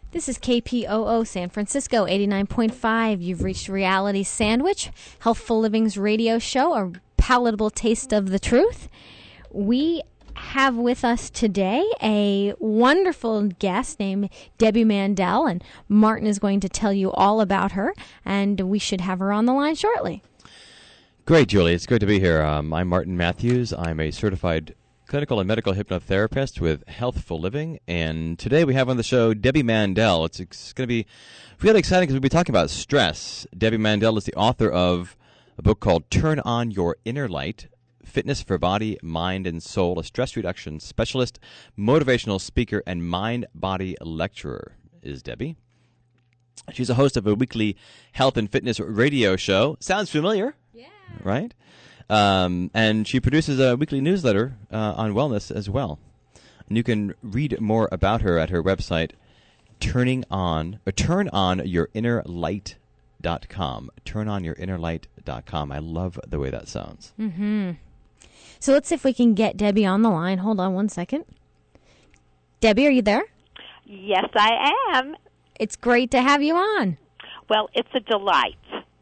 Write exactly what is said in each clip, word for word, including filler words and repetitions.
This is K P O O San Francisco, eighty-nine point five. You've reached Reality Sandwich, Healthful Living's radio show, a palatable taste of the truth. We have with us today a wonderful guest named Debbie Mandel, and Martin is going to tell you all about her, and we should have her on the line shortly. Great, Julie. It's good to be here. Um, I'm Martin Matthews. I'm a certified clinical and medical hypnotherapist with Healthful Living, and today we have on the show Debbie Mandel. It's, it's going to be really exciting because we'll be talking about stress. Debbie Mandel is the author of a book called Turn On Your Inner Light, Fitness for Body, Mind, and Soul, a stress reduction specialist, motivational speaker, and mind-body lecturer is Debbie. She's a host of a weekly health and fitness radio show. Sounds familiar, yeah, right? Um, and she produces a weekly newsletter uh, on wellness as well. And you can read more about her at her website, turning on, or turn on your inner light dot com. turn on your inner light dot com. I love the way that sounds. Mm-hmm. So let's see if we can get Debbie on the line. Hold on one second. Debbie, are you there? Yes, I am. It's great to have you on. Well, it's a delight.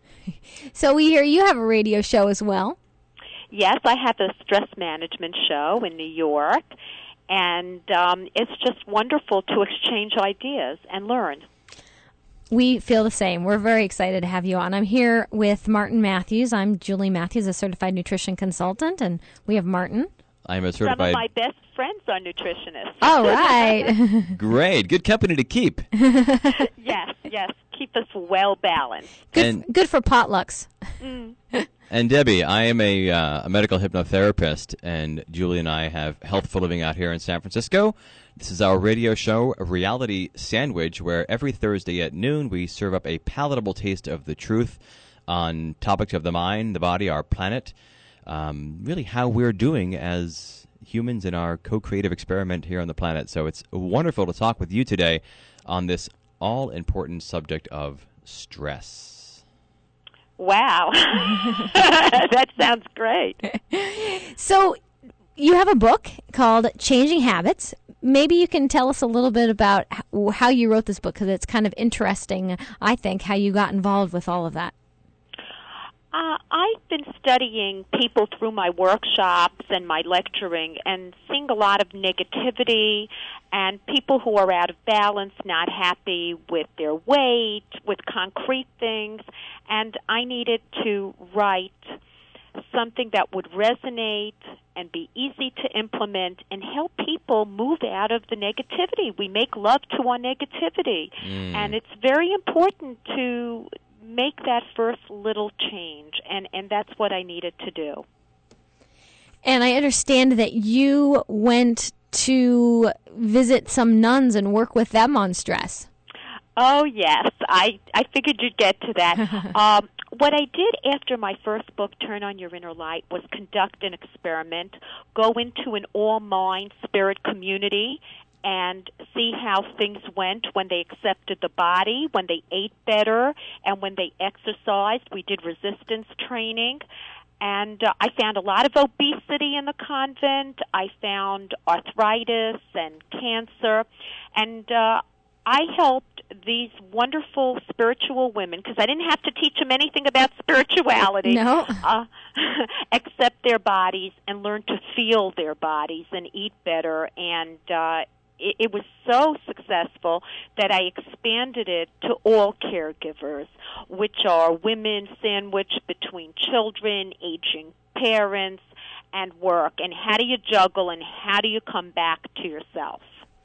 So we hear you have a radio show as well. Yes, I have a stress management show in New York, and um, it's just wonderful to exchange ideas and learn. We feel the same. We're very excited to have you on. I'm here with Martin Matthews. I'm Julie Matthews, a certified nutrition consultant, and we have Martin. I'm a certified... Some of my best friends are nutritionists. All right. Great. Good company to keep. Yes, yes. Keep us well balanced. Good, and, good for potlucks. Mm. And Debbie, I am a, uh, a medical hypnotherapist, and Julie and I have Healthful Living out here in San Francisco. This is our radio show, Reality Sandwich, where every Thursday at noon we serve up a palatable taste of the truth on topics of the mind, the body, our planet, um, really how we're doing as humans in our co-creative experiment here on the planet. So it's wonderful to talk with you today on this all-important subject of stress. Wow. That sounds great. So you have a book called Changing Habits. Maybe you can tell us a little bit about how you wrote this book, because it's kind of interesting, I think, how you got involved with all of that. Uh, I've been studying people through my workshops and my lecturing and seeing a lot of negativity and people who are out of balance, not happy with their weight, with concrete things, and I needed to write something that would resonate and be easy to implement and help people move out of the negativity. We make love to our negativity, mm. and it's very important to make that first little change, and, and that's what I needed to do. And I understand that you went to visit some nuns and work with them on stress. Oh, yes. I, I figured you'd get to that. um, what I did after my first book, Turn On Your Inner Light, was conduct an experiment, go into an all-mind spirit community, and see how things went when they accepted the body, when they ate better, and when they exercised. We did resistance training, and uh, I found a lot of obesity in the convent. I found arthritis and cancer, and uh, I helped these wonderful spiritual women, because I didn't have to teach them anything about spirituality, no. uh, accept their bodies and learn to feel their bodies and eat better, and uh, it, it was so successful that I expanded it to all caregivers, which are women sandwiched between children, aging parents, and work, and how do you juggle and how do you come back to yourself?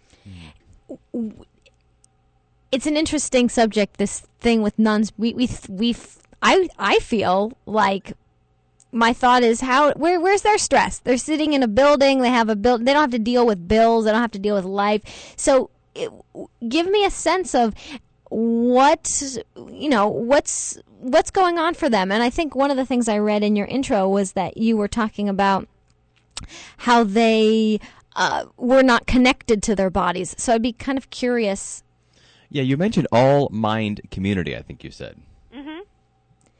It's an interesting subject, this thing with nuns. We, we, we, I, I feel like my thought is, how, where, where's their stress? They're sitting in a building. They have a bill. They don't have to deal with bills. They don't have to deal with life. So, it, give me a sense of what, you know, what's what's going on for them. And I think one of the things I read in your intro was that you were talking about how they uh, were not connected to their bodies. So I'd be kind of curious. Yeah, you mentioned all mind community, I think you said. Mm-hmm.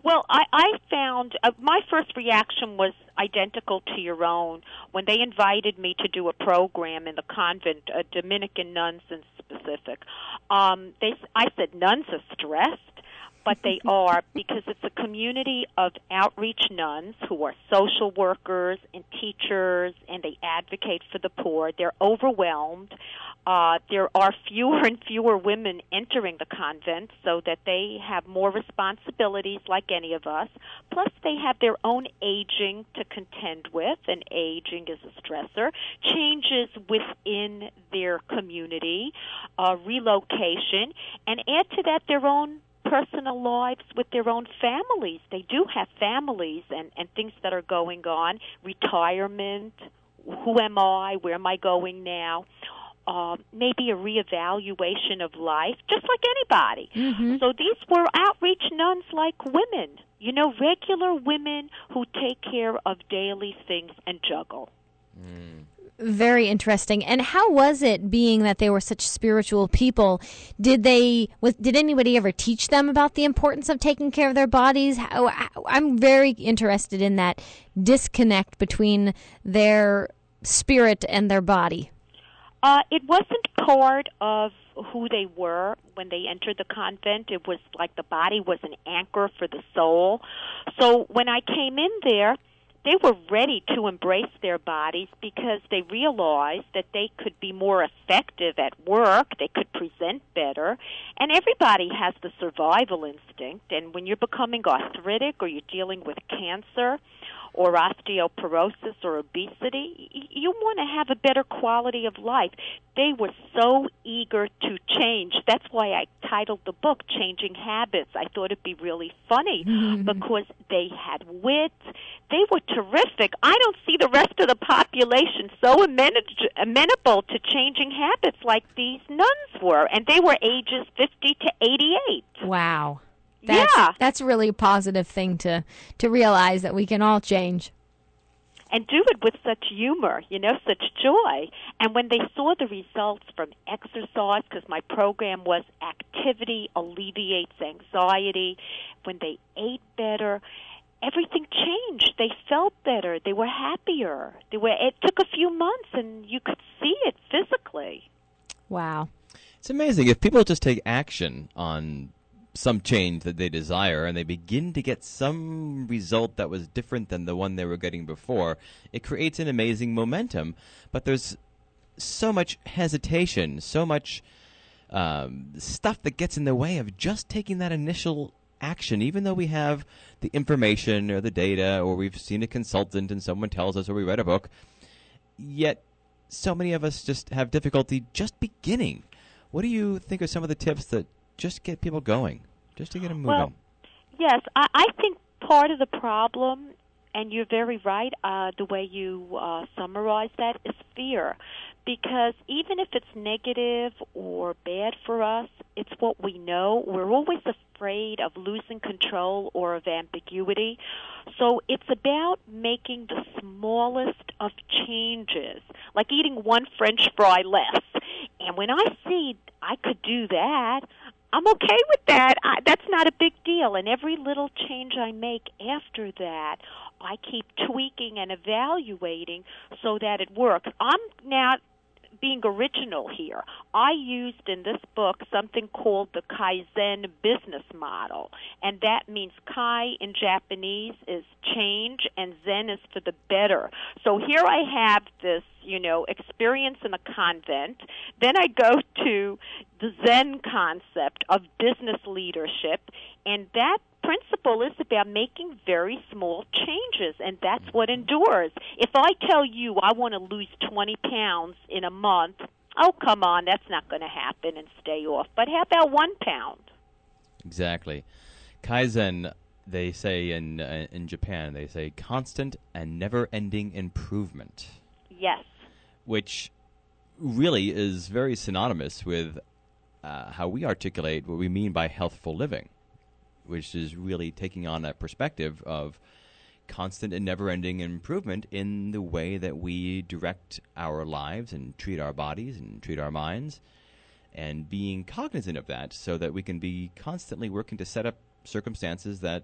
Well, I, I found uh, my first reaction was identical to your own when they invited me to do a program in the convent, uh, Dominican nuns in specific. Um, they, I said nuns are stressed, but they are, because it's a community of outreach nuns who are social workers and teachers, and they advocate for the poor. They're overwhelmed. Uh, there are fewer and fewer women entering the convent, so that they have more responsibilities like any of us. Plus, they have their own aging to contend with, and aging is a stressor. Changes within their community, uh, relocation, and add to that their own personal lives with their own families. They do have families and, and things that are going on, retirement, who am I, where am I going now, uh, maybe a reevaluation of life, just like anybody. Mm-hmm. So these were outreach nuns like women, you know, regular women who take care of daily things and juggle. Mm. Very interesting. And how was it, being that they were such spiritual people? Did they? Was, did anybody ever teach them about the importance of taking care of their bodies? How, I'm very interested in that disconnect between their spirit and their body. Uh, it wasn't part of who they were when they entered the convent. It was like the body was an anchor for the soul. So when I came in there, they were ready to embrace their bodies because they realized that they could be more effective at work, they could present better, and everybody has the survival instinct. And when you're becoming arthritic or you're dealing with cancer or osteoporosis or obesity, you want to have a better quality of life. They were so eager to change. That's why I titled the book Changing Habits. I thought it'd be really funny because they had wit. They were terrific. I don't see the rest of the population so amenable to changing habits like these nuns were, and they were ages fifty to eighty-eight. Wow. That's, yeah. That's a really positive thing to, to realize, that we can all change. And do it with such humor, you know, such joy. And when they saw the results from exercise, because my program was activity alleviates anxiety, when they ate better, everything changed. They felt better. They were happier. They were. It took a few months, and you could see it physically. Wow. It's amazing. If people just take action on some change that they desire and they begin to get some result that was different than the one they were getting before, it creates an amazing momentum. But there's so much hesitation, so much um, stuff that gets in the way of just taking that initial action, even though we have the information or the data, or we've seen a consultant and someone tells us, or we read a book. Yet so many of us just have difficulty just beginning. What do you think are some of the tips that just get people going, just to get them moving? Well, yes, I, I think part of the problem, and you're very right, uh, the way you uh, summarize that, is fear. Because even if it's negative or bad for us, it's what we know. We're always afraid of losing control or of ambiguity. So it's about making the smallest of changes, like eating one French fry less. And when I see I could do that, I'm okay with that. I, that's not a big deal. And every little change I make after that, I keep tweaking and evaluating so that it works. I'm now being original here. I used in this book something called the Kaizen business model, and that means Kai in Japanese is change, and Zen is for the better. So here I have this, you know, experience in a convent. Then I go to the Zen concept of business leadership, and that principle is about making very small changes, and that's what endures. If I tell you I want to lose twenty pounds in a month, oh, come on, that's not going to happen, and stay off. But how about one pound? Exactly. Kaizen, they say in uh, in Japan, they say constant and never-ending improvement. Yes. Which really is very synonymous with uh, how we articulate what we mean by healthful living, which is really taking on that perspective of constant and never-ending improvement in the way that we direct our lives and treat our bodies and treat our minds, and being cognizant of that so that we can be constantly working to set up circumstances that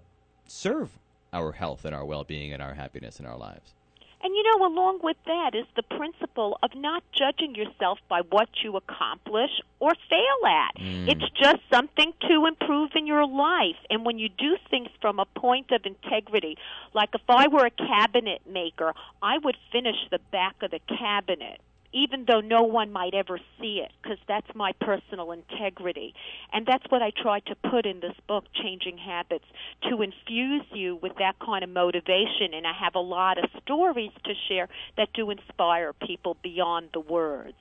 serve our health and our well-being and our happiness in our lives. And, you know, along with that is the principle of not judging yourself by what you accomplish or fail at. Mm. It's just something to improve in your life. And when you do things from a point of integrity, like if I were a cabinet maker, I would finish the back of the cabinet, even though no one might ever see it, because that's my personal integrity. And that's what I try to put in this book, Changing Habits, to infuse you with that kind of motivation. And I have a lot of stories to share that do inspire people beyond the words.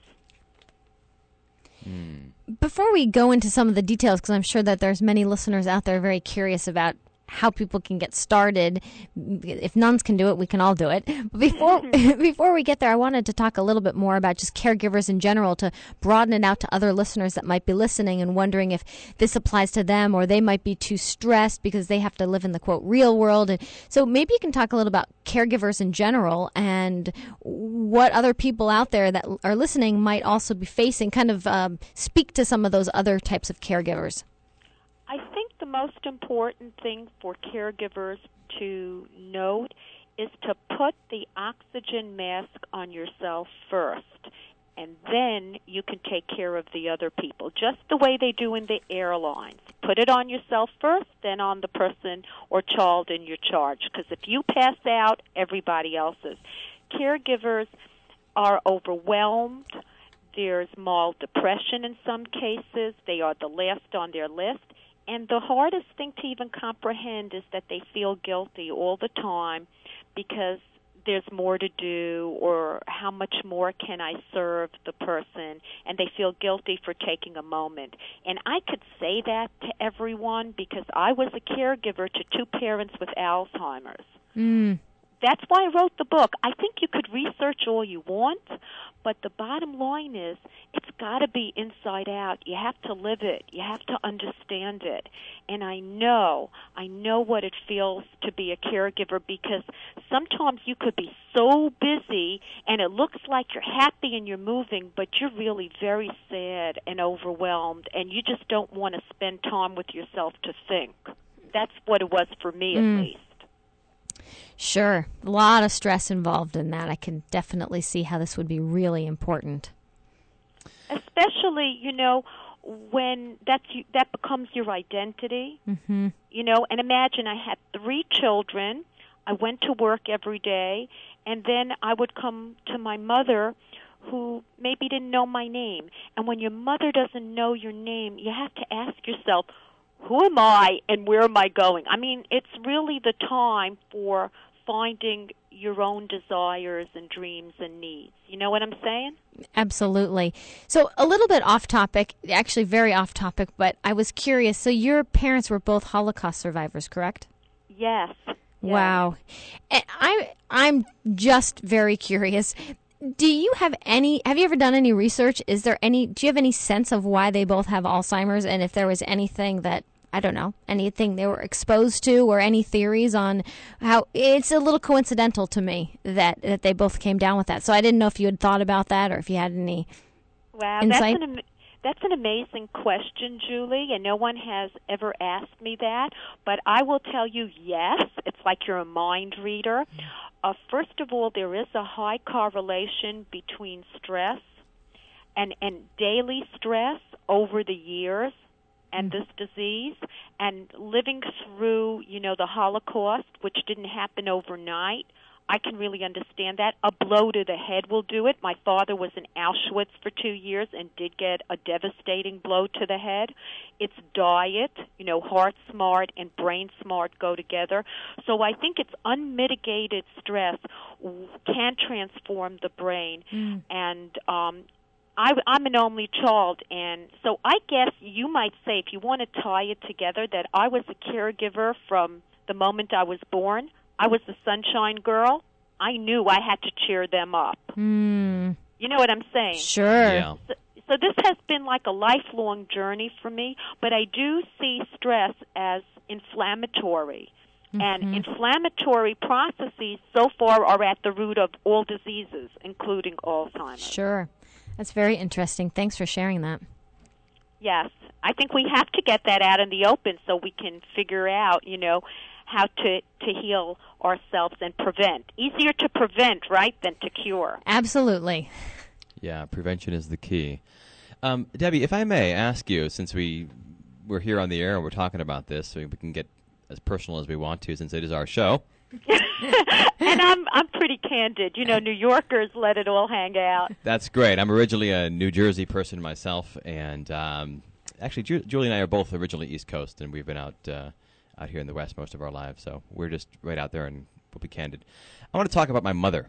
Mm. Before we go into some of the details, because I'm sure that there's many listeners out there very curious about how people can get started. If nuns can do it, we can all do it. But before before we get there, I wanted to talk a little bit more about just caregivers in general, to broaden it out to other listeners that might be listening and wondering if this applies to them, or they might be too stressed because they have to live in the, quote, real world. And so maybe you can talk a little about caregivers in general and what other people out there that are listening might also be facing, kind of um, speak to some of those other types of caregivers. I think the most important thing for caregivers to note is to put the oxygen mask on yourself first, and then you can take care of the other people, just the way they do in the airlines. Put it on yourself first, then on the person or child in your charge, because if you pass out, everybody else is. Caregivers are overwhelmed. There's mild depression in some cases. They are the last on their list. And the hardest thing to even comprehend is that they feel guilty all the time because there's more to do, or how much more can I serve the person, and they feel guilty for taking a moment. And I could say that to everyone because I was a caregiver to two parents with Alzheimer's. Mm. That's why I wrote the book. I think you could research all you want, but the bottom line is it's got to be inside out. You have to live it. You have to understand it. And I know, I know what it feels to be a caregiver, because sometimes you could be so busy and it looks like you're happy and you're moving, but you're really very sad and overwhelmed, and you just don't want to spend time with yourself to think. That's what it was for me, at Mm. least. Sure. A lot of stress involved in that. I can definitely see how this would be really important. Especially, you know, when that's you, that becomes your identity. Mm-hmm. You know, and imagine I had three children. I went to work every day, and then I would come to my mother, who maybe didn't know my name. And when your mother doesn't know your name, you have to ask yourself, who am I and where am I going? I mean, it's really the time for finding your own desires and dreams and needs. You know what I'm saying? Absolutely. So a little bit off topic, actually very off topic, but I was curious. So your parents were both Holocaust survivors, correct? Yes. Wow. And I, I'm just very curious. Do you have any, have you ever done any research? Is there any, do you have any sense of why they both have Alzheimer's, and if there was anything that, I don't know, anything they were exposed to, or any theories on how, it's a little coincidental to me that, that they both came down with that. So I didn't know if you had thought about that or if you had any wow, insight. That's an, am- that's an amazing question, Julie, and no one has ever asked me that. But I will tell you, yes, it's like you're a mind reader. Uh, first of all, there is a high correlation between stress and, and daily stress over the years and this disease, and living through, you know, the Holocaust, which didn't happen overnight. I can really understand that. A blow to the head will do it. My father was in Auschwitz for two years and did get a devastating blow to the head. It's diet, you know, heart smart and brain smart go together. So I think it's unmitigated stress can transform the brain. Mm. And um, I, I'm an only child, and so I guess you might say, if you want to tie it together, that I was a caregiver from the moment I was born. I was the sunshine girl. I knew I had to cheer them up. Mm. You know what I'm saying? Sure. Yeah. So, so this has been like a lifelong journey for me, but I do see stress as inflammatory. Mm-hmm. And inflammatory processes so far are at the root of all diseases, including Alzheimer's. Sure. That's very interesting. Thanks for sharing that. Yes. I think we have to get that out in the open so we can figure out, you know, how to, to heal ourselves and prevent. Easier to prevent, right, than to cure. Absolutely. Yeah, prevention is the key. Um, Debbie, if I may ask you, since we we're here on the air and we're talking about this, so we can get as personal as we want to, since it is our show. And I'm I'm pretty candid. You know, New Yorkers let it all hang out. That's great. I'm originally a New Jersey person myself, and um, actually, Ju- Julie and I are both originally East Coast, and we've been out uh, out here in the West most of our lives, so we're just right out there, and we'll be candid. I want to talk about my mother.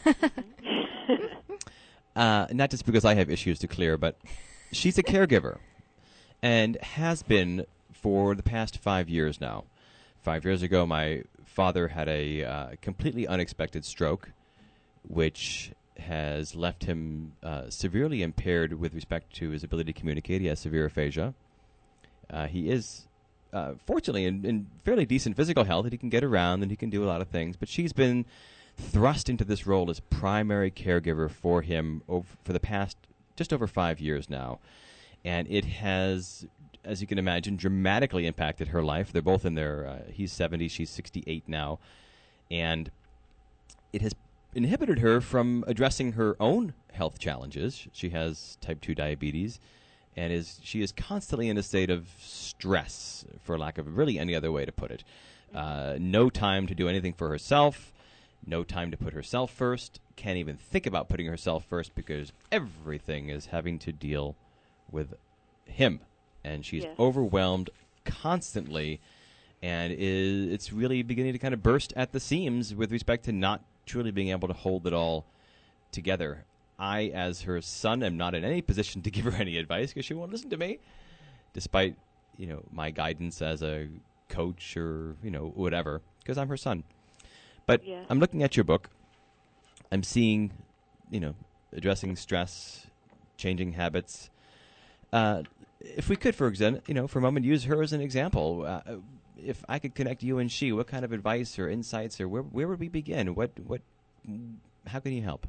uh, not just because I have issues to clear, but she's a caregiver, and has been for the past five years now. Five years ago, my father had a uh, completely unexpected stroke, which has left him uh, severely impaired with respect to his ability to communicate. He has severe aphasia. Uh, he is, uh, fortunately, in, in fairly decent physical health, that he can get around and he can do a lot of things. But she's been thrust into this role as primary caregiver for him over, for the past just over five years now. And it has, as you can imagine, dramatically impacted her life. They're both in their, uh, he's seventy, she's sixty-eight now. And it has inhibited her from addressing her own health challenges. She has type two diabetes, and is she is constantly in a state of stress, for lack of really any other way to put it. Uh, no time to do anything for herself, no time to put herself first, can't even think about putting herself first because everything is having to deal with him. And she's yes. overwhelmed constantly, and is it's really beginning to kind of burst at the seams with respect to not truly being able to hold it all together. I, as her son, am not in any position to give her any advice because she won't listen to me, despite, you know, my guidance as a coach or, you know, whatever, because I'm her son. But yes. I'm looking at your book. I'm seeing, you know, addressing stress, changing habits. Uh, if we could, for example, you know, for a moment, use her as an example. Uh, if I could connect you and she, what kind of advice or insights, or where where would we begin? What what? How can you help?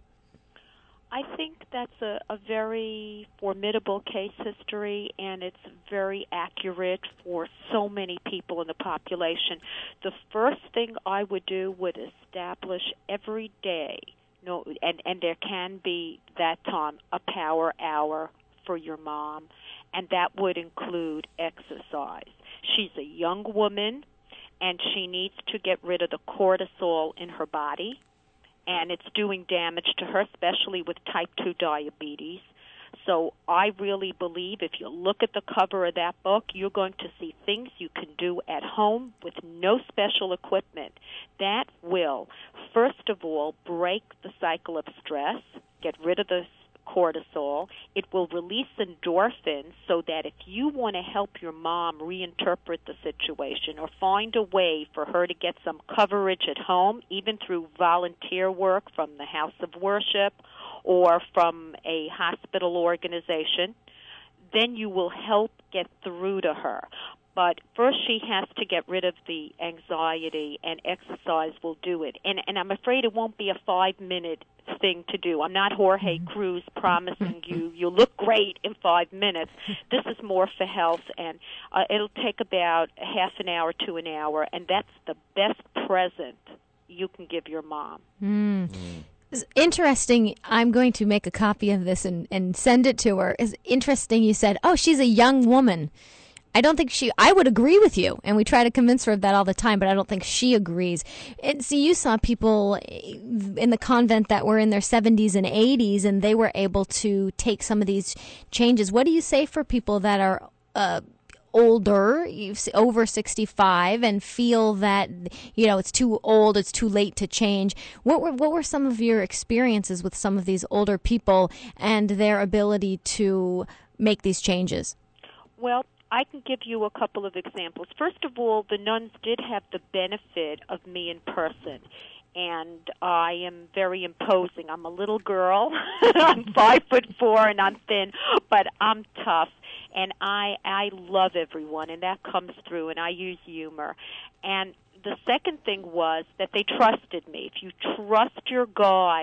I think that's a, a very formidable case history, and it's very accurate for so many people in the population. The first thing I would do would establish every day, no, and, and there can be that time, a power hour for your mom, and that would include exercise. She's a young woman, and she needs to get rid of the cortisol in her body, and it's doing damage to her, especially with type two diabetes. So I really believe if you look at the cover of that book, you're going to see things you can do at home with no special equipment. That will, first of all, break the cycle of stress, get rid of the cortisol. It will release endorphins so that if you want to help your mom reinterpret the situation or find a way for her to get some coverage at home, even through volunteer work from the House of Worship or from a hospital organization, then you will help get through to her. But first she has to get rid of the anxiety, and exercise will do it. And, and I'm afraid it won't be a five-minute thing to do. I'm not Jorge Cruz promising you you look great in five minutes. This is more for health, and uh, it'll take about half an hour to an hour, and that's the best present you can give your mom. Mm. Mm. It's interesting. I'm going to make a copy of this and, and send it to her. It's interesting you said, oh, she's a young woman. I don't think she, I would agree with you, and we try to convince her of that all the time, but I don't think she agrees. And see, you saw people in the convent that were in their seventies and eighties, and they were able to take some of these changes. What do you say for people that are uh, older, over sixty-five, and feel that, you know, it's too old, it's too late to change? What were, what were some of your experiences with some of these older people and their ability to make these changes? Well, I can give you a couple of examples. First of all, the nuns did have the benefit of me in person, and I am very imposing. I'm a little girl. I'm five foot four, and I'm thin, but I'm tough, and I I love everyone, and that comes through, and I use humor. And the second thing was that they trusted me. If you trust your guide,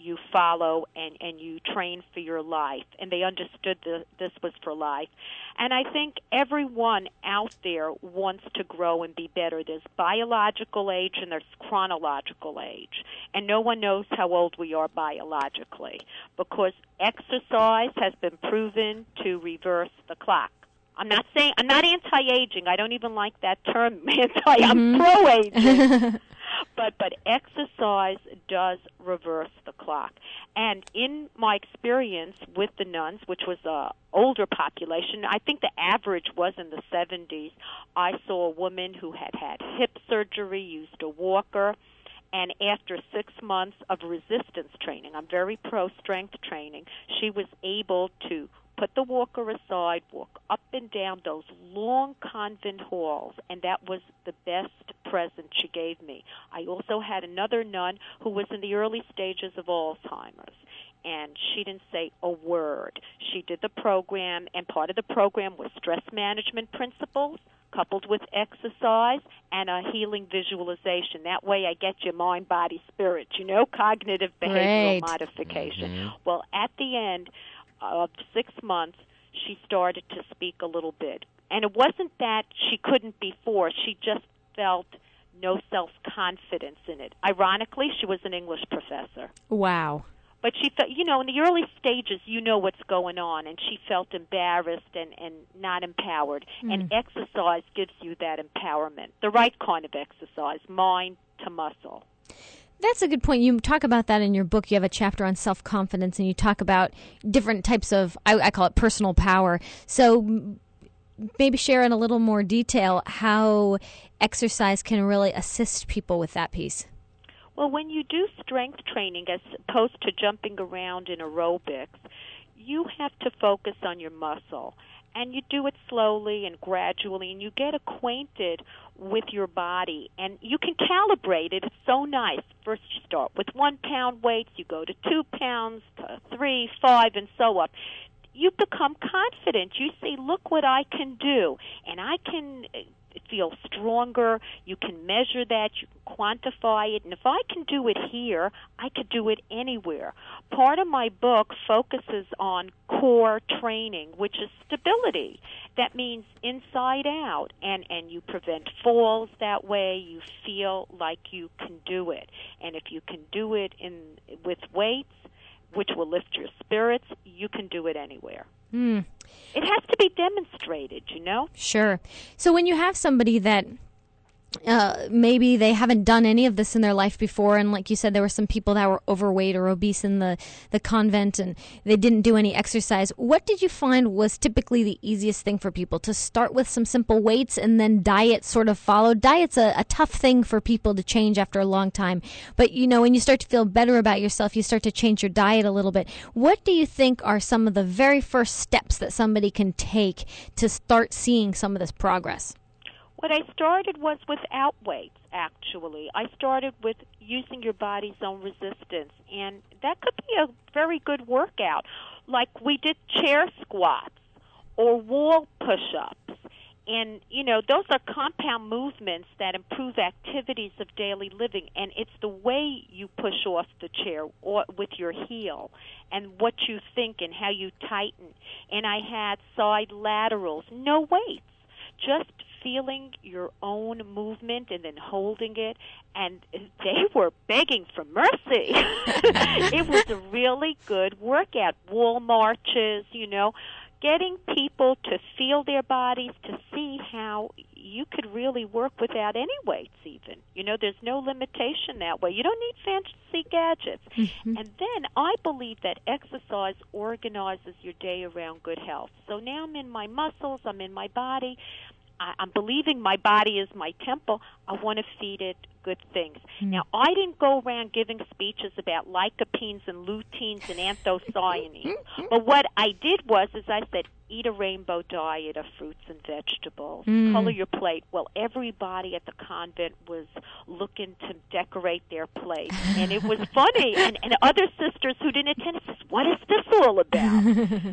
you follow and, and you train for your life. And they understood the, this was for life. And I think everyone out there wants to grow and be better. There's biological age and there's chronological age. And no one knows how old we are biologically, because exercise has been proven to reverse the clock. I'm not saying, I'm not anti-aging. I don't even like that term, anti. I'm Mm-hmm. pro-aging. But but exercise does reverse the clock. And in my experience with the nuns, which was a older population, I think the average was in the seventies, I saw a woman who had had hip surgery, used a walker, and after six months of resistance training, I'm very pro-strength training, she was able to put the walker aside, walk up and down those long convent halls, and that was the best present she gave me. I also had another nun who was in the early stages of Alzheimer's, and she didn't say a word. She did the program, and part of the program was stress management principles coupled with exercise and a healing visualization. That way I get your mind, body, spirit, you know, cognitive behavioral Right. modification. Mhm. Well, at the end of six months, she started to speak a little bit. And it wasn't that she couldn't before. She just felt no self-confidence in it. Ironically, she was an English professor. Wow. But she felt, you know, in the early stages, you know what's going on, and she felt embarrassed and, and not empowered. Mm. And exercise gives you that empowerment, the right kind of exercise, mind to muscle. That's a good point. You talk about that in your book. You have a chapter on self-confidence, and you talk about different types of, I, I call it personal power. So m- maybe share in a little more detail how exercise can really assist people with that piece. Well, when you do strength training as opposed to jumping around in aerobics, you have to focus on your muscle. And you do it slowly and gradually, and you get acquainted with your body. And you can calibrate it. It's so nice. First you start with one-pound weights. You go to two pounds, to three, five, and so up. You become confident. You say, look what I can do. And I can feel stronger. You can measure that. You can quantify it. And if I can do it here, I could do it anywhere. Part of my book focuses on core training, which is stability. That means inside out. And, and you prevent falls that way. You feel like you can do it. And if you can do it in with weights, which will lift your spirits, you can do it anywhere. Mm. It has to be demonstrated, you know? Sure. So when you have somebody that uh, maybe they haven't done any of this in their life before, and like you said, there were some people that were overweight or obese in the, the convent, and they didn't do any exercise, what did you find was typically the easiest thing for people? To start with some simple weights and then diet sort of followed? Diet's a, a tough thing for people to change after a long time. But, you know, when you start to feel better about yourself, you start to change your diet a little bit. What do you think are some of the very first steps that somebody can take to start seeing some of this progress? What I started was without weights, actually. I started with using your body's own resistance, and that could be a very good workout. Like we did chair squats or wall push-ups. And, you know, those are compound movements that improve activities of daily living, and it's the way you push off the chair or with your heel and what you think and how you tighten. And I had side laterals, no weights, just feeling your own movement and then holding it, and they were begging for mercy. It was a really good workout. Wall marches, you know, getting people to feel their bodies, to see how you could really work without any weights even. You know, there's no limitation that way. You don't need fancy gadgets. Mm-hmm. And then I believe that exercise organizes your day around good health. So now I'm in my muscles, I'm in my body, I'm believing my body is my temple. I want to feed it good things. Mm. Now, I didn't go around giving speeches about lycopenes and luteins and anthocyanins. But what I did was, is I said, eat a rainbow diet of fruits and vegetables. Mm. Color your plate. Well, everybody at the convent was looking to decorate their plate. And it was funny. And, and other sisters who didn't attend said, what is this all about?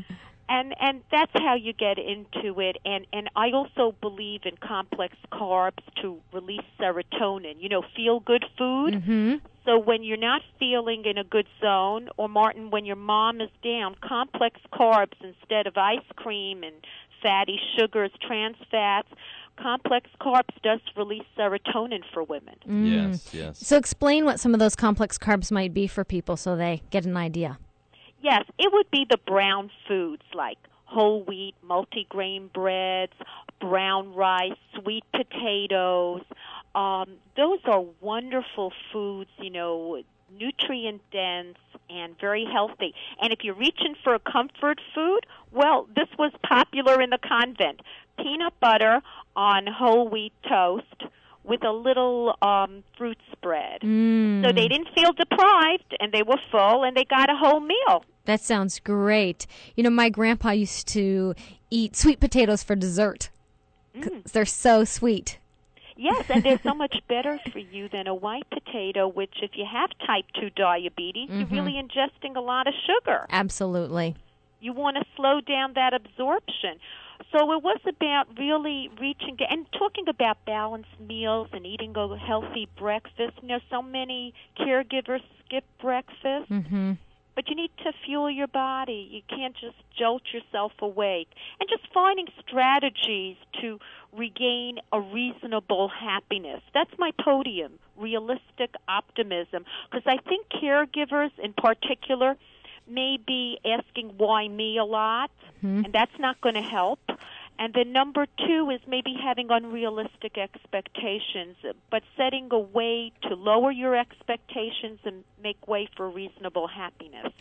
And and that's how you get into it. And and I also believe in complex carbs to release serotonin. You know, feel good food. Mm-hmm. So when you're not feeling in a good zone, or Martin, when your mom is down, complex carbs instead of ice cream and fatty sugars, trans fats, complex carbs does release serotonin for women. Mm. Yes, yes. So explain what some of those complex carbs might be for people so they get an idea. Yes, it would be the brown foods like whole wheat, multigrain breads, brown rice, sweet potatoes. Um, those are wonderful foods, you know, nutrient dense and very healthy. And if you're reaching for a comfort food, well, this was popular in the convent. Peanut butter on whole wheat toast with a little um, fruit spread. Mm. So they didn't feel deprived, and they were full, and they got a whole meal. That sounds great. You know, my grandpa used to eat sweet potatoes for dessert. Mm. They're so sweet. Yes, and they're so much better for you than a white potato, which if you have type two diabetes, Mm-hmm. you're really ingesting a lot of sugar. Absolutely. You want to slow down that absorption. So it was about really reaching and talking about balanced meals and eating a healthy breakfast. You know, so many caregivers skip breakfast. Mm-hmm. But you need to fuel your body. You can't just jolt yourself awake. And just finding strategies to regain a reasonable happiness. That's my podium, realistic optimism. Because I think caregivers in particular may be asking why me a lot, Mm-hmm. and that's not going to help. And then number two is maybe having unrealistic expectations, but setting a way to lower your expectations and make way for reasonable happiness.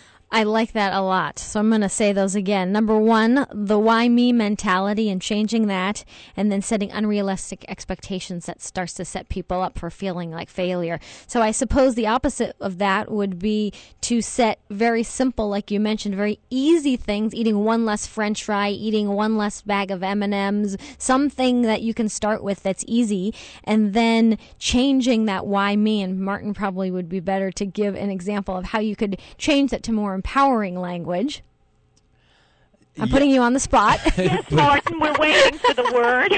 I like that a lot. So I'm going to say those again. Number one, the why me mentality and changing that, and then setting unrealistic expectations that starts to set people up for feeling like failure. So I suppose the opposite of that would be to set very simple, like you mentioned, very easy things, eating one less French fry, eating one less bag of M and M's, something that you can start with that's easy, and then changing that why me. And Martin probably would be better to give an example of how you could change that to more empowering language. I'm Yeah. putting you on the spot. Yes, Martin, we're waiting for the word.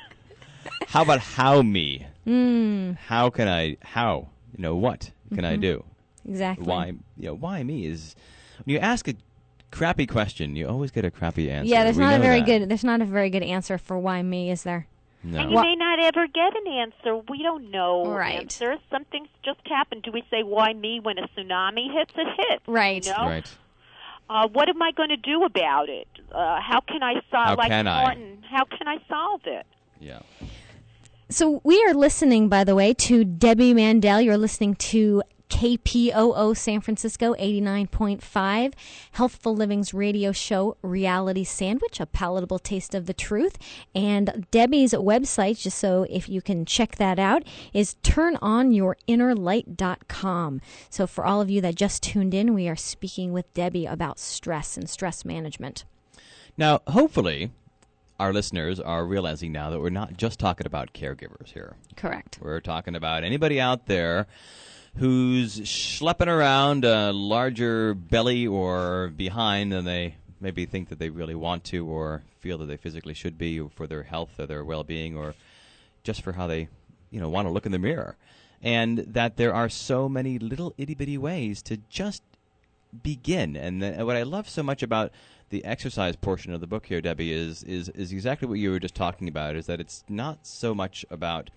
How about how me? Mm, How can I, how, you know, what can I do? exactly. Why, you know, why me is, when you ask a crappy question, you always get a crappy answer. Yeah, there's We not a know very that. good there's not a very good answer for why me, is there? No. And you may not ever get an answer. We don't know Right. answers. Some things just happen. Do we say, why me, when a tsunami hits? It hits. Right. You know? Right. Uh, what am I going to do about it? Uh, how can I solve How like can I? Martin, how can I solve it? Yeah. So we are listening, by the way, to Debbie Mandel. You're listening to K P O O San Francisco eighty-nine point five, Healthful Living's radio show, Reality Sandwich, a palatable taste of the truth. And Debbie's website, just so if you can check that out, is turn on your inner light dot com. So for all of you that just tuned in, we are speaking with Debbie about stress and stress management. Now, hopefully, our listeners are realizing now that we're not just talking about caregivers here. Correct. We're talking about anybody out there who's schlepping around a larger belly or behind than they maybe think that they really want to or feel that they physically should be for their health or their well-being or just for how they, you know, want to look in the mirror. And that there are so many little itty-bitty ways to just begin. And the, what I love so much about the exercise portion of the book here, Debbie, is, is, is exactly what you were just talking about, is that it's not so much about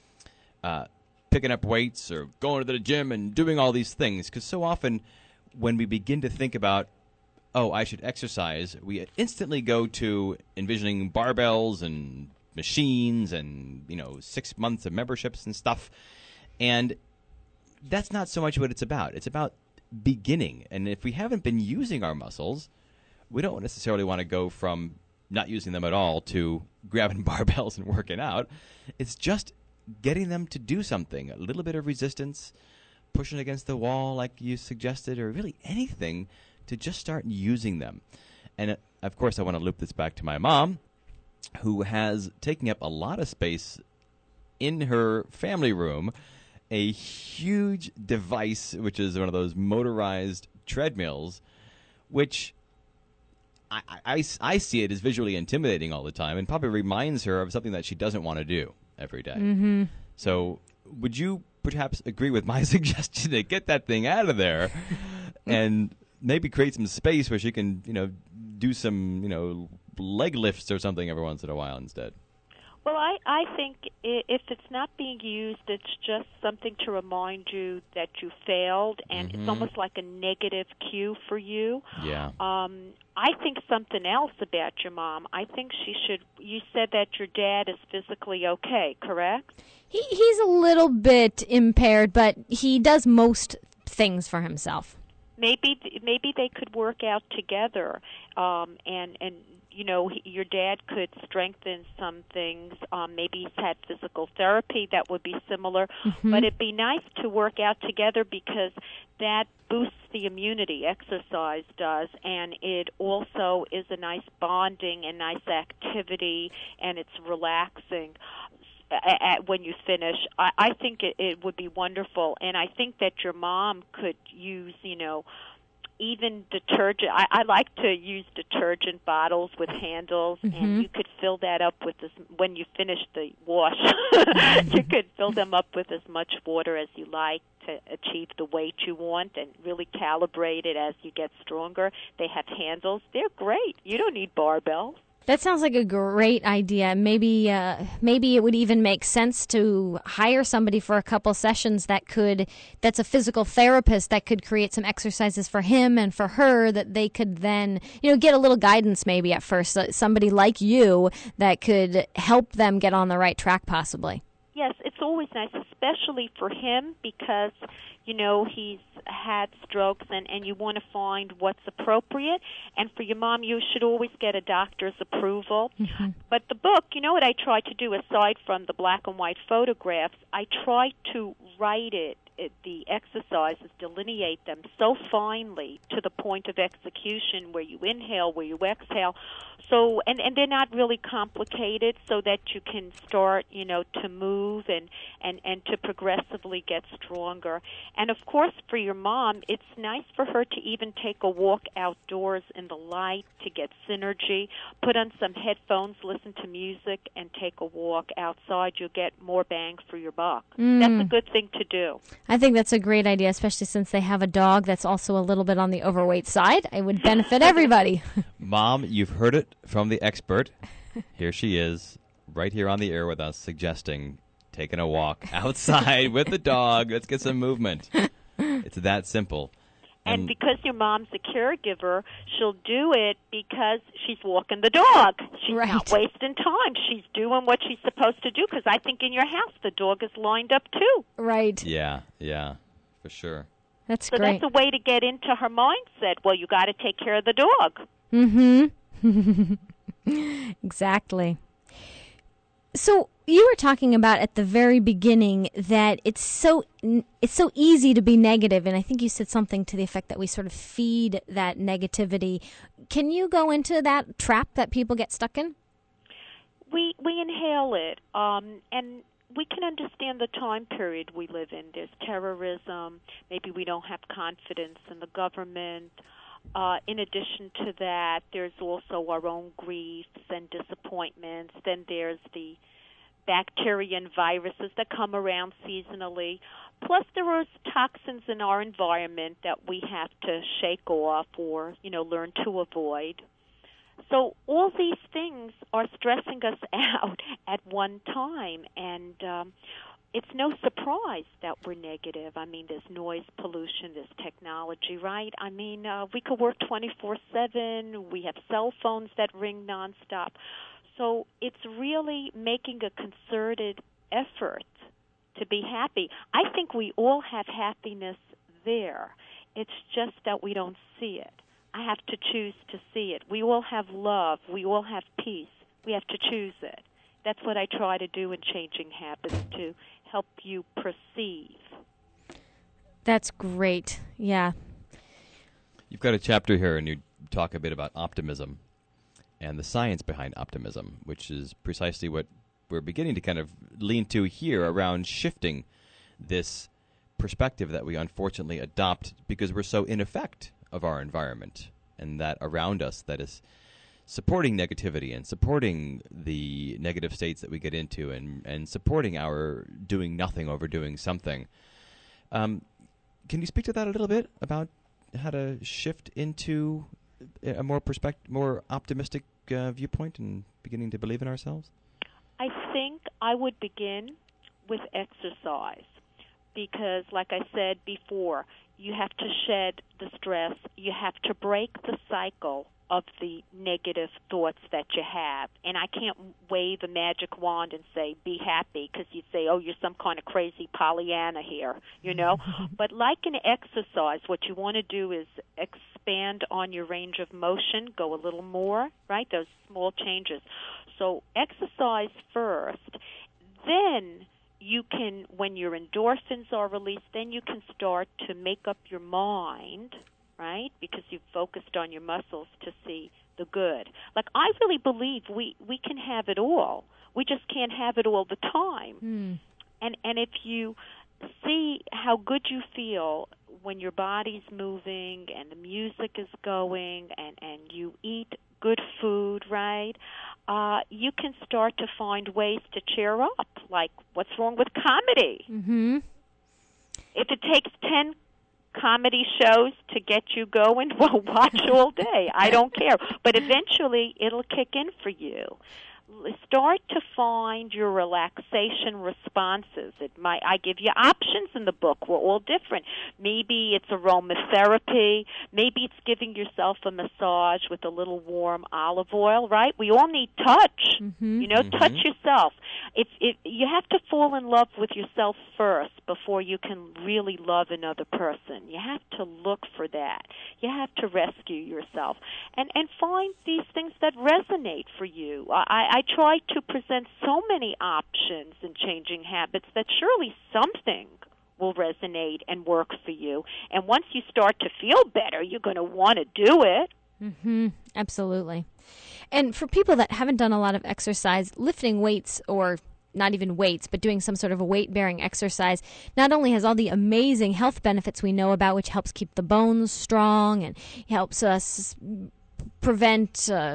uh, picking up weights or going to the gym and doing all these things. Because so often when we begin to think about, oh, I should exercise, we instantly go to envisioning barbells and machines and, you know, six months of memberships and stuff. And that's not so much what it's about. It's about beginning. And if we haven't been using our muscles, we don't necessarily want to go from not using them at all to grabbing barbells and working out. It's just getting them to do something, a little bit of resistance, pushing against the wall like you suggested, or really anything to just start using them. And, uh, of course, I want to loop this back to my mom, who has taken up a lot of space in her family room, a huge device, which is one of those motorized treadmills, which I, I, I see it as visually intimidating all the time and probably reminds her of something that she doesn't want to do every day. Mm-hmm. So would you perhaps agree with my suggestion to get that thing out of there and maybe create some space where she can, you know, do some, you know, leg lifts or something every once in a while instead? Well, I, I think i- if it's not being used, it's just something to remind you that you failed, and Mm-hmm. it's almost like a negative cue for you. Yeah. Um, I think something else about your mom. I think she should, you said that your dad is physically okay, correct? He he's a little bit impaired, but he does most things for himself. Maybe maybe they could work out together, um, and and you know he, your dad could strengthen some things. Um, maybe he's had physical therapy that would be similar, Mm-hmm. but it'd be nice to work out together because that boosts the immunity. Exercise does, and it also is a nice bonding and nice activity, and it's relaxing. At, when you finish, I, I think it, it would be wonderful, and I think that your mom could use, you know, even detergent. I, I like to use detergent bottles with handles, Mm-hmm. and you could fill that up with this when you finish the wash. You could fill them up with as much water as you like to achieve the weight you want, and really calibrate it as you get stronger. They have handles; they're great. You don't need barbells. That sounds like a great idea. Maybe uh, maybe it would even make sense to hire somebody for a couple sessions that could that's a physical therapist that could create some exercises for him and for her that they could then, you know, get a little guidance maybe at first. So somebody like you that could help them get on the right track possibly. Yes, it's always nice, especially for him because, you know, he's had strokes and, and you want to find what's appropriate. And for your mom, you should always get a doctor's approval. Mm-hmm. But the book, you know what I try to do aside from the black and white photographs? I try to write it, it the exercises, delineate them so finely to the point of execution where you inhale, where you exhale. So, and, and they're not really complicated so that you can start, you know, to move and, and, and to progressively get stronger. And, of course, for your mom, it's nice for her to even take a walk outdoors in the light to get synergy. Put on some headphones, listen to music, and take a walk outside. You'll get more bang for your buck. Mm. That's a good thing to do. I think that's a great idea, especially since they have a dog that's also a little bit on the overweight side. It would benefit everybody. Mom, you've heard it from the expert. Here she is, right here on the air with us, suggesting taking a walk outside with the dog. Let's get some movement. It's that simple. And, And because your mom's a caregiver, she'll do it because she's walking the dog. She's Right. not wasting time. She's doing what she's supposed to do because I think in your house the dog is lined up too. Right. yeah, yeah, for sure. That's So great. that's a way to get into her mindset. Well, you got to take care of the dog. Mm-hmm. Exactly. So you were talking about at the very beginning that it's so it's so easy to be negative, and I think you said something to the effect that we sort of feed that negativity. Can you go into that trap that people get stuck in? We we inhale it, um, and we can understand the time period we live in. There's terrorism. Maybe we don't have confidence in the government. Uh, in addition to that, there's also our own griefs and disappointments. Then there's the bacteria and viruses that come around seasonally. Plus, there are toxins in our environment that we have to shake off or, you know, learn to avoid. So all these things are stressing us out at one time, and um, it's no surprise that we're negative. I mean, there's noise pollution, there's technology, right? I mean, uh, we could work twenty-four seven. We have cell phones that ring nonstop. So it's really making a concerted effort to be happy. I think we all have happiness there. It's just that we don't see it. I have to choose to see it. We all have love. We all have peace. We have to choose it. That's what I try to do in Changing Habits, to help you perceive. That's great. Yeah. You've got a chapter here, and you talk a bit about optimism and the science behind optimism, which is precisely what we're beginning to kind of lean to here around shifting this perspective that we unfortunately adopt because we're so in effect of our environment and that around us that is supporting negativity and supporting the negative states that we get into and, and supporting our doing nothing over doing something. Um, can you speak to that a little bit about how to shift into a more perspect- more optimistic uh, viewpoint and beginning to believe in ourselves? I think I would begin with exercise because, like I said before, you have to shed the stress. You have to break the cycle of the negative thoughts that you have. And I can't wave a magic wand and say, be happy, because you'd say, oh, you're some kind of crazy Pollyanna here, you know. But like an exercise, what you want to do is expand on your range of motion, go a little more, right, those small changes. So exercise first, then you can, when your endorphins are released, then you can start to make up your mind, right, because you've focused on your muscles to see the good. Like, I really believe we, we can have it all. We just can't have it all the time. Mm. And and if you see how good you feel when your body's moving and the music is going and, and you eat good food, right, uh, you can start to find ways to cheer up. Like, what's wrong with comedy? Mm-hmm. If it takes ten comedy shows to get you going, well, watch all day. I don't care. But eventually, it'll kick in for you. Start to find your relaxation responses. It might, I give you options in the book. We're all different. Maybe it's aromatherapy. Maybe it's giving yourself a massage with a little warm olive oil, right? We all need touch. Mm-hmm. You know, Mm-hmm. touch yourself. If, if you have to fall in love with yourself first before you can really love another person. You have to look for that. You have to rescue yourself and and find these things that resonate for you. I, I try to present so many options in changing habits that surely something will resonate and work for you. And once you start to feel better, you're going to want to do it. Mm-hmm. Absolutely. And for people that haven't done a lot of exercise, lifting weights or not even weights, but doing some sort of a weight-bearing exercise, not only has all the amazing health benefits we know about, which helps keep the bones strong and helps us prevent uh,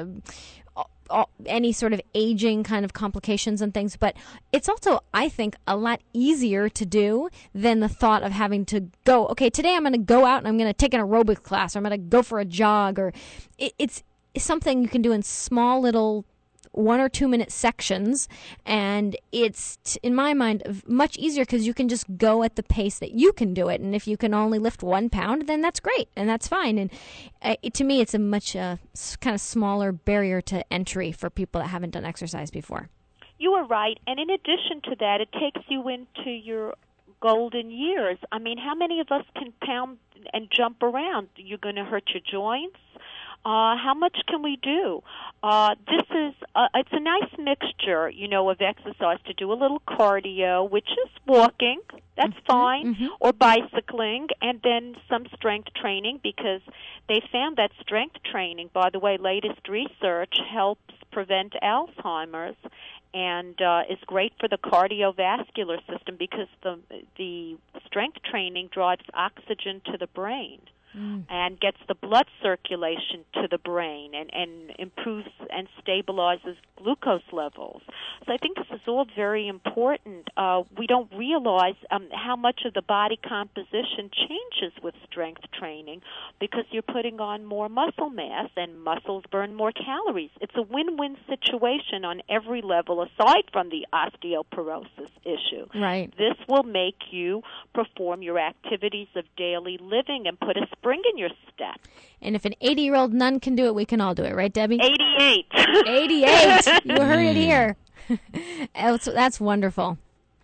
any sort of aging kind of complications and things, but it's also, I think, a lot easier to do than the thought of having to go, okay, today I'm going to go out and I'm going to take an aerobic class, or I'm going to go for a jog, or it, it's something you can do in small little one or two minute sections, and it's, in my mind, much easier because you can just go at the pace that you can do it. And if you can only lift one pound, then that's great and that's fine. And uh, it, to me, it's a much uh, kind of smaller barrier to entry for people that haven't done exercise before. You are right, and in addition to that, it takes you into your golden years. I mean, how many of us can pound and jump around? You're going to hurt your joints. Uh, how much can we do? Uh, this is, uh, it's a nice mixture, you know, of exercise to do a little cardio, which is walking, that's mm-hmm, fine, mm-hmm. or bicycling, and then some strength training, because they found that strength training, by the way, latest research helps prevent Alzheimer's and uh, is great for the cardiovascular system because the the strength training drives oxygen to the brain. Mm. And gets the blood circulation to the brain and, and improves and stabilizes glucose levels. So I think this is all very important. Uh, we don't realize um, how much of the body composition changes with strength training because you're putting on more muscle mass, and muscles burn more calories. It's a win-win situation on every level aside from the osteoporosis issue. Right. This will make you perform your activities of daily living and put a spring in your step. And if an eighty-year-old nun can do it, we can all do it, right, Debbie? eighty-eight. eighty-eight. You heard it here. that's, that's wonderful.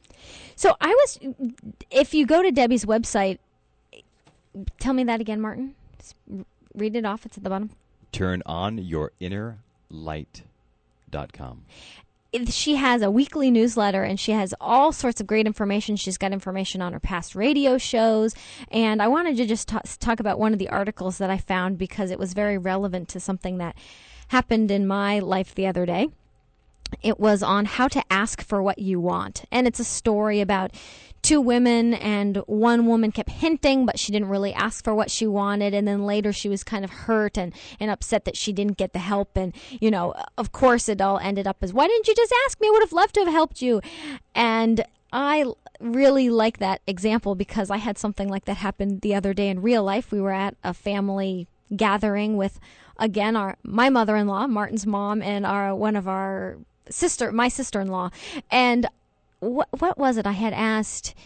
So I was, if you go to Debbie's website, tell me that again, Martin. Just read it off. It's at the bottom. turn on your inner light dot com. She has a weekly newsletter, and she has all sorts of great information. She's got information on her past radio shows, and I wanted to just talk, talk about one of the articles that I found because it was very relevant to something that happened in my life the other day. It was on how to ask for what you want. And it's a story about two women, and one woman kept hinting, but she didn't really ask for what she wanted. And then later she was kind of hurt and, and upset that she didn't get the help. And, you know, of course it all ended up as, why didn't you just ask me? I would have loved to have helped you. And I really like that example because I had something like that happen the other day in real life. We were at a family gathering with, again, our my mother-in-law, Martin's mom, and our one of our sister, my sister-in-law. And what what was it I had asked?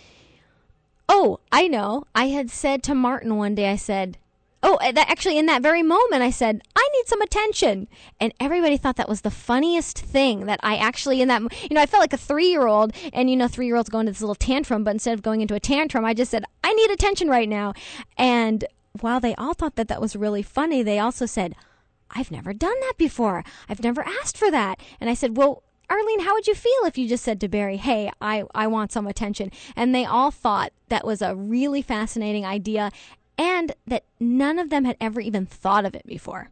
Oh, I know. I had said to Martin one day, I said, oh, that actually in that very moment, I said, I need some attention. And everybody thought that was the funniest thing that I actually in that, you know, I felt like a three-year-old, and, you know, three-year-olds go into this little tantrum, but instead of going into a tantrum, I just said, I need attention right now. And while they all thought that that was really funny, they also said, I've never done that before. I've never asked for that. And I said, well, Arlene, how would you feel if you just said to Barry, hey, I, I want some attention? And they all thought that was a really fascinating idea and that none of them had ever even thought of it before.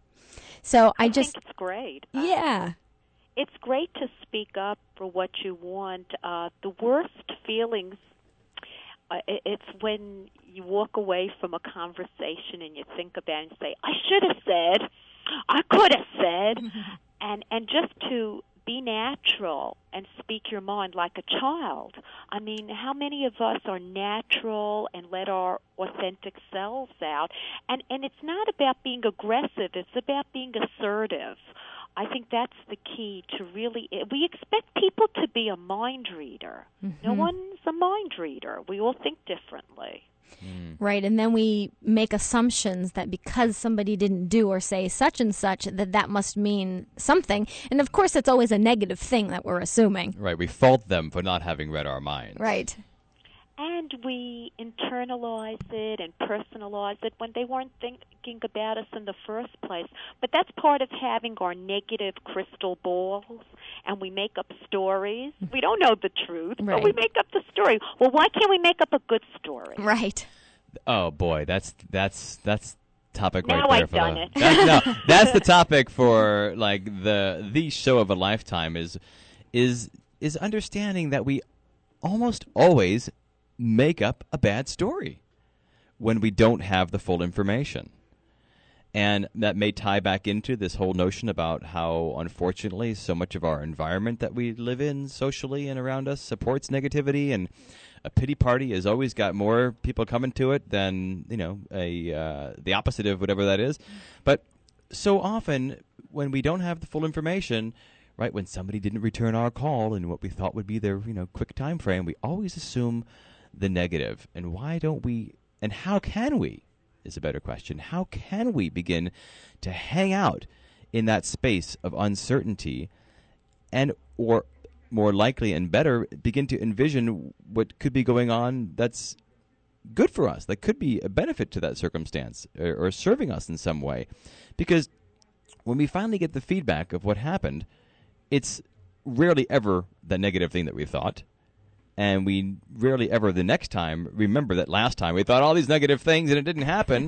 So I, I just... think it's great. Yeah. Uh, it's great to speak up for what you want. Uh, the worst feelings, uh, it's when you walk away from a conversation and you think about it and say, I should have said, I could have said, and and just to be natural and speak your mind like a child. I mean, how many of us are natural and let our authentic selves out? And and it's not about being aggressive. It's about being assertive. I think that's the key to really... We expect people to be a mind reader. Mm-hmm. No one's a mind reader. We all think differently. Mm. Right, and then we make assumptions that because somebody didn't do or say such and such, that that must mean something. And of course, it's always a negative thing that we're assuming. Right, we fault them for not having read our minds. Right. And we internalize it and personalize it when they weren't thinking about us in the first place. But that's part of having our negative crystal balls, and we make up stories. We don't know the truth, right. but we make up the story. Well, why can't we make up a good story? Right. Oh boy, that's that's that's topic now right there. I've for done the, it. That's, no, that's the topic for like the the show of a lifetime is is is understanding that we almost always make up a bad story when we don't have the full information. And that may tie back into this whole notion about how, unfortunately, so much of our environment that we live in socially and around us supports negativity, and a pity party has always got more people coming to it than, you know, a uh, the opposite of whatever that is. But so often, when we don't have the full information, right, when somebody didn't return our call in what we thought would be their, you know, quick time frame, we always assume the negative. And why don't we, and how can we, is a better question, how can we begin to hang out in that space of uncertainty and, or more likely and better, begin to envision what could be going on that's good for us, that could be a benefit to that circumstance or, or serving us in some way? Because when we finally get the feedback of what happened, it's rarely ever the negative thing that we thought. And we rarely ever the next time remember that last time we thought all these negative things and it didn't happen.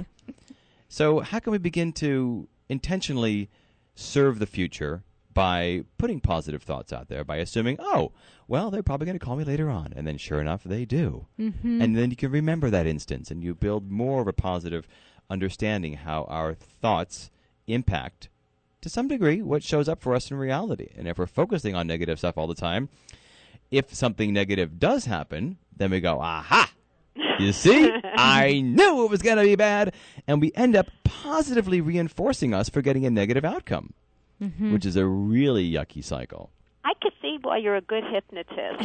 So how can we begin to intentionally serve the future by putting positive thoughts out there, by assuming, oh, well, they're probably going to call me later on. And then sure enough, they do. Mm-hmm. And then you can remember that instance and you build more of a positive understanding how our thoughts impact, to some degree, what shows up for us in reality. And if we're focusing on negative stuff all the time, if something negative does happen, then we go, aha, you see, I knew it was going to be bad. And we end up positively reinforcing us for getting a negative outcome, mm-hmm. which is a really yucky cycle. I could see why you're a good hypnotist.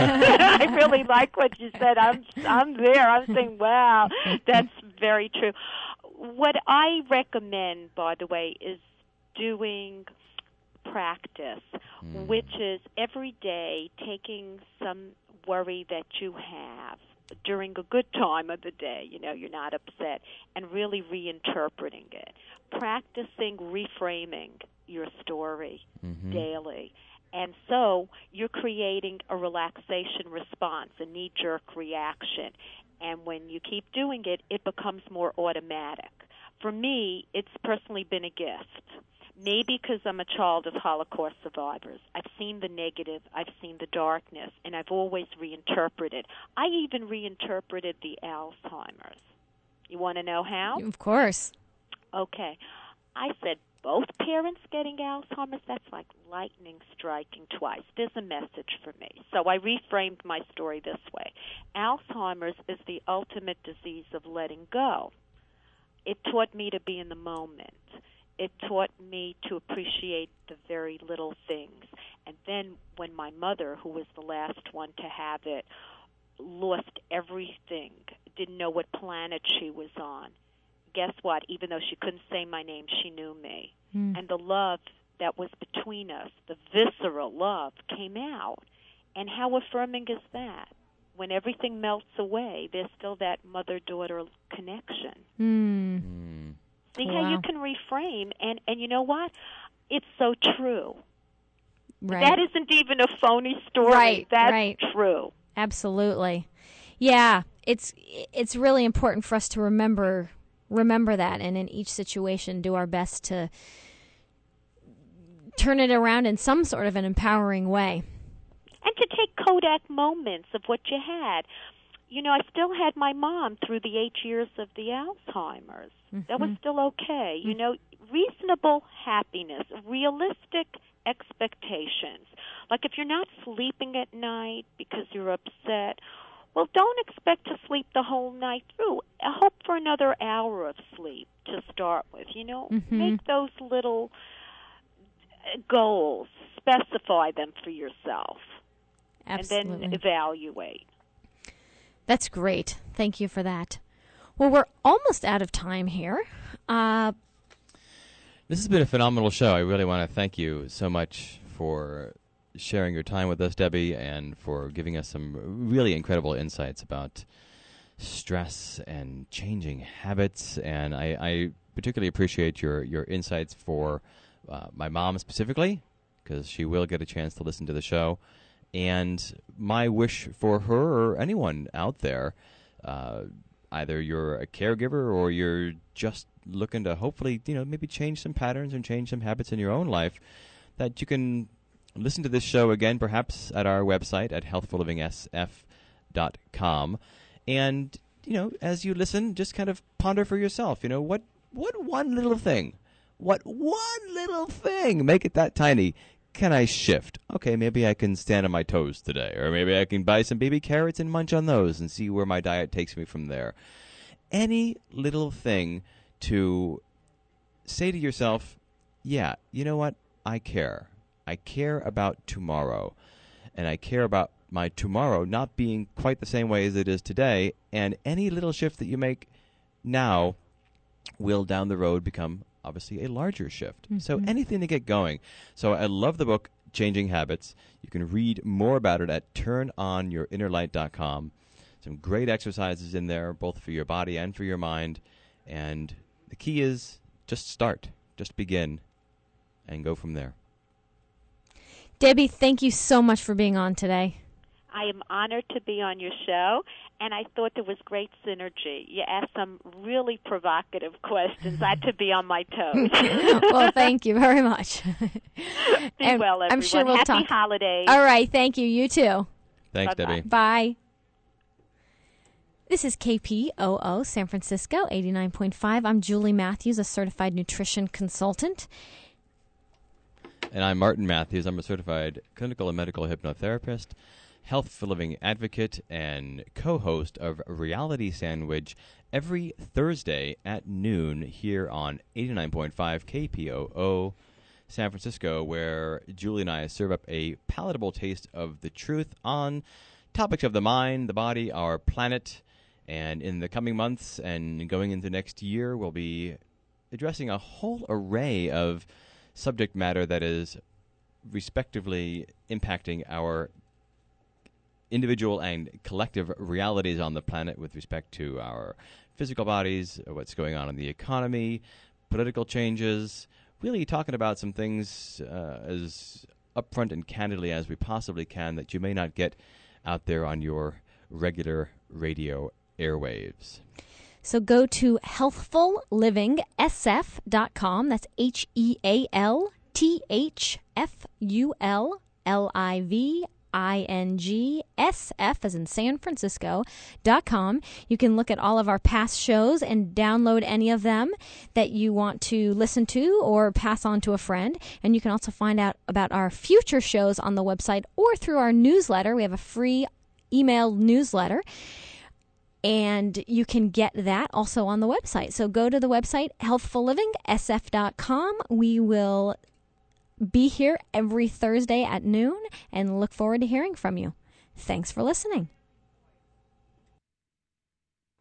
I really like what you said. I'm, I'm there. I'm saying, wow, that's very true. What I recommend, by the way, is doing practice, mm. which is every day taking some worry that you have during a good time of the day, you know, you're not upset, and really reinterpreting it. Practicing reframing your story mm-hmm. daily. And so you're creating a relaxation response, a knee-jerk reaction. And when you keep doing it, it becomes more automatic. For me, it's personally been a gift, Maybe because I'm a child of Holocaust survivors. I've seen the negative, I've seen the darkness, and I've always reinterpreted. I even reinterpreted the Alzheimer's. You want to know how? Of course. Okay. I said, both parents getting Alzheimer's, that's like lightning striking twice. There's a message for me. So I reframed my story this way. Alzheimer's is the ultimate disease of letting go. It taught me to be in the moment. It taught me to appreciate the very little things. And then when my mother, who was the last one to have it, lost everything, didn't know what planet she was on, guess what? Even though she couldn't say my name, she knew me. Mm. And the love that was between us, the visceral love, came out. And how affirming is that? When everything melts away, there's still that mother-daughter connection. Mm. Mm. See wow. how you can reframe, and, and you know what? It's so true. Right. That isn't even a phony story. Right, That's right. true. Absolutely. Yeah, it's it's really important for us to remember remember that, and in each situation do our best to turn it around in some sort of an empowering way. And to take Kodak moments of what you had. You know, I still had my mom through the eight years of the Alzheimer's. Mm-hmm. That was still okay. You know, reasonable happiness, realistic expectations. Like if you're not sleeping at night because you're upset, well, don't expect to sleep the whole night through. Hope for another hour of sleep to start with. You know, mm-hmm. make those little goals, specify them for yourself, Absolutely. and then evaluate. That's great. Thank you for that. Well, we're almost out of time here. Uh, this has been a phenomenal show. I really want to thank you so much for sharing your time with us, Debbie, and for giving us some really incredible insights about stress and changing habits. And I, I particularly appreciate your, your insights for uh, my mom specifically, because she will get a chance to listen to the show. And my wish for her or anyone out there, uh, either you're a caregiver or you're just looking to hopefully, you know, maybe change some patterns and change some habits in your own life, that you can listen to this show again, perhaps at our website at healthful living s f dot com. And, you know, as you listen, just kind of ponder for yourself, you know, what, what one little thing, what one little thing, make it that tiny, can I shift? Okay, maybe I can stand on my toes today, or maybe I can buy some baby carrots and munch on those and see where my diet takes me from there. Any little thing to say to yourself, yeah, you know what? I care. I care about tomorrow, and I care about my tomorrow not being quite the same way as it is today, and any little shift that you make now will down the road become obviously a larger shift. Mm-hmm. So anything to get going. So I love the book, Changing Habits. You can read more about it at turn on your inner light dot com. Some great exercises in there, both for your body and for your mind. And the key is just start, just begin, and go from there. Debbie, thank you so much for being on today. I am honored to be on your show, and I thought there was great synergy. You asked some really provocative questions. I had to be on my toes. Well, thank you very much. Be and well, everyone. I'm sure we'll Happy talk. holidays. All right, thank you. You too. Thanks, Bye-bye. Debbie. Bye. This is K P O O San Francisco, eighty-nine point five. I'm Julie Matthews, a certified nutrition consultant. And I'm Martin Matthews. I'm a certified clinical and medical hypnotherapist, Health for Living advocate, and co-host of Reality Sandwich every Thursday at noon here on eighty-nine point five K P O O San Francisco, where Julie and I serve up a palatable taste of the truth on topics of the mind, the body, our planet. And in the coming months and going into next year, we'll be addressing a whole array of subject matter that is respectively impacting our individual and collective realities on the planet with respect to our physical bodies, what's going on in the economy, political changes, really talking about some things uh, as upfront and candidly as we possibly can that you may not get out there on your regular radio airwaves. So go to healthful living s f dot com. That's H E A L T H F U L L I V I N G S F as in San Francisco dot com. You can look at all of our past shows and download any of them that you want to listen to or pass on to a friend. And you can also find out about our future shows on the website or through our newsletter. We have a free email newsletter, and you can get that also on the website. So go to the website, healthful living s f dot com. We will be here every Thursday at noon and look forward to hearing from you. Thanks for listening.